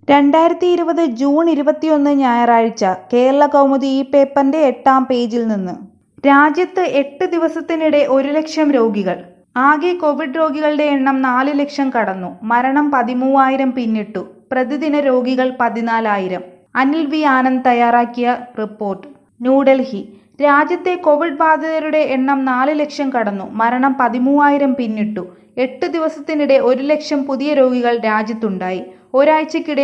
2020 June 21 ഞായറാഴ്ച കേരളകൗമുദി ഈ പേപ്പറിന്റെ 8-ാം പേജിൽ നിന്ന്. രാജ്യത്ത് 8 ദിവസത്തിനിടെ 1 ലക്ഷം രോഗികൾ. ആകെ കോവിഡ് രോഗികളുടെ എണ്ണം 4 ലക്ഷം കടന്നു. മരണം 13,000 പിന്നിട്ടു. പ്രതിദിന രോഗികൾ 14,000. അനിൽ വി ആനന്ദ് തയ്യാറാക്കിയ റിപ്പോർട്ട്. ന്യൂഡൽഹി: രാജ്യത്തെ കോവിഡ് ബാധിതരുടെ എണ്ണം 4 ലക്ഷം കടന്നു. മരണം 13,000 പിന്നിട്ടു. 8 ദിവസത്തിനിടെ 1 ലക്ഷം പുതിയ രോഗികൾ രാജ്യത്തുണ്ടായി. ഒരാഴ്ചക്കിടെ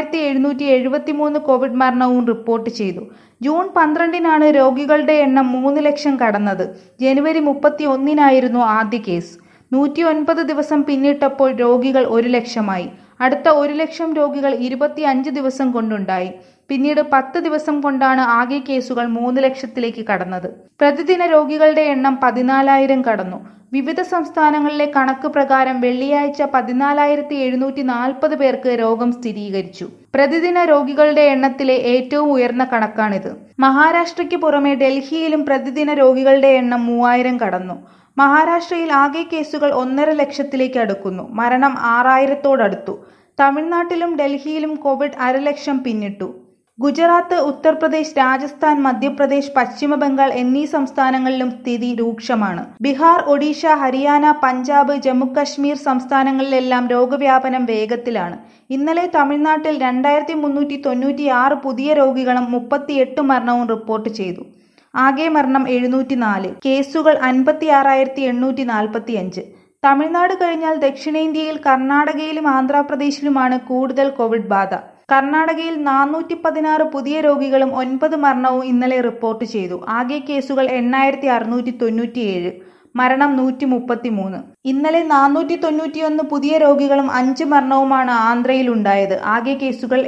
3,773 കോവിഡ് മരണവും റിപ്പോർട്ട് ചെയ്തു. ജൂൺ 12-നാണ് രോഗികളുടെ എണ്ണം 3 ലക്ഷം കടന്നത്. ജനുവരി 31-നായിരുന്നു ആദ്യ കേസ്. 109 ദിവസം പിന്നിട്ടപ്പോൾ രോഗികൾ 1 ലക്ഷമായി. അടുത്ത 1 ലക്ഷം രോഗികൾ 25 ദിവസം കൊണ്ടുണ്ടായി. പിന്നീട് 10 ദിവസം കൊണ്ടാണ് ആകെ കേസുകൾ 3 ലക്ഷത്തിലേക്ക് കടന്നത്. പ്രതിദിന രോഗികളുടെ എണ്ണം 14,000 കടന്നു. വിവിധ സംസ്ഥാനങ്ങളിലെ കണക്ക് പ്രകാരം വെള്ളിയാഴ്ച 14,740 പേർക്ക് രോഗം സ്ഥിരീകരിച്ചു. പ്രതിദിന രോഗികളുടെ എണ്ണത്തിലെ ഏറ്റവും ഉയർന്ന കണക്കാണിത്. മഹാരാഷ്ട്രയ്ക്ക് പുറമെ ഡൽഹിയിലും പ്രതിദിന രോഗികളുടെ എണ്ണം 3,000 കടന്നു. മഹാരാഷ്ട്രയിൽ ആകെ കേസുകൾ 1.5 ലക്ഷത്തിലേക്ക് അടുക്കുന്നു. മരണം 6,000-ത്തോടടുത്തു. തമിഴ്നാട്ടിലും ഡൽഹിയിലും കോവിഡ് 1/2 ലക്ഷം പിന്നിട്ടു. ഗുജറാത്ത്, ഉത്തർപ്രദേശ്, രാജസ്ഥാൻ, മധ്യപ്രദേശ്, പശ്ചിമ ബംഗാൾ എന്നീ സംസ്ഥാനങ്ങളിലും സ്ഥിതി രൂക്ഷമാണ്. ബിഹാർ, ഒഡീഷ, ഹരിയാന, പഞ്ചാബ്, ജമ്മുകശ്മീർ സംസ്ഥാനങ്ങളിലെല്ലാം രോഗവ്യാപനം വേഗത്തിലാണ്. ഇന്നലെ തമിഴ്നാട്ടിൽ 2,396 പുതിയ രോഗികളും 38 മരണവും റിപ്പോർട്ട് ചെയ്തു. ആകെ മരണം 704. കേസുകൾ 56,845. തമിഴ്നാട് കഴിഞ്ഞാൽ ദക്ഷിണേന്ത്യയിൽ കർണാടകയിലും ആന്ധ്രാപ്രദേശിലുമാണ് കൂടുതൽ കോവിഡ് ബാധ. കർണാടകയിൽ 416 പുതിയ രോഗികളും 9 മരണവും ഇന്നലെ റിപ്പോർട്ട് ചെയ്തു. ആകെ കേസുകൾ 8,697. മരണം 133. ഇന്നലെ 491 പുതിയ രോഗികളും 5 മരണവുമാണ് ആന്ധ്രയിൽ ഉണ്ടായത്. ആകെ കേസുകൾ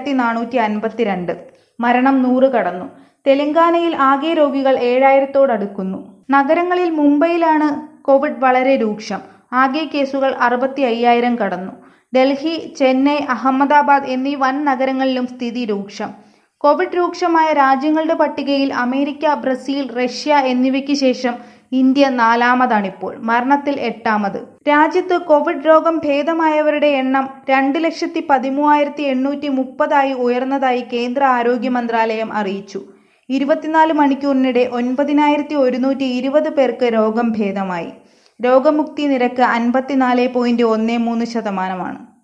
8,452. മരണം 100 കടന്നു. തെലങ്കാനയിൽ ആകെ രോഗികൾ 7,000-ത്തോടടുക്കുന്നു. നഗരങ്ങളിൽ മുംബൈയിലാണ് കോവിഡ് വളരെ രൂക്ഷം. ആകെ കേസുകൾ 65,000 കടന്നു. ഡൽഹി, ചെന്നൈ, അഹമ്മദാബാദ് എന്നീ വൻ നഗരങ്ങളിലും സ്ഥിതി രൂക്ഷം. കോവിഡ് രൂക്ഷമായ രാജ്യങ്ങളുടെ പട്ടികയിൽ അമേരിക്ക, ബ്രസീൽ, റഷ്യ എന്നിവയ്ക്ക് ശേഷം ഇന്ത്യ 4-മതാണിപ്പോൾ. മരണത്തിൽ 8-മത്. രാജ്യത്ത് കോവിഡ് രോഗം ഭേദമായവരുടെ എണ്ണം 2,13,830 ഉയർന്നതായി കേന്ദ്ര ആരോഗ്യ മന്ത്രാലയം അറിയിച്ചു. 24 മണിക്കൂറിനിടെ 9,120 പേർക്ക് രോഗം ഭേദമായി. രോഗമുക്തി നിരക്ക് 54.13%.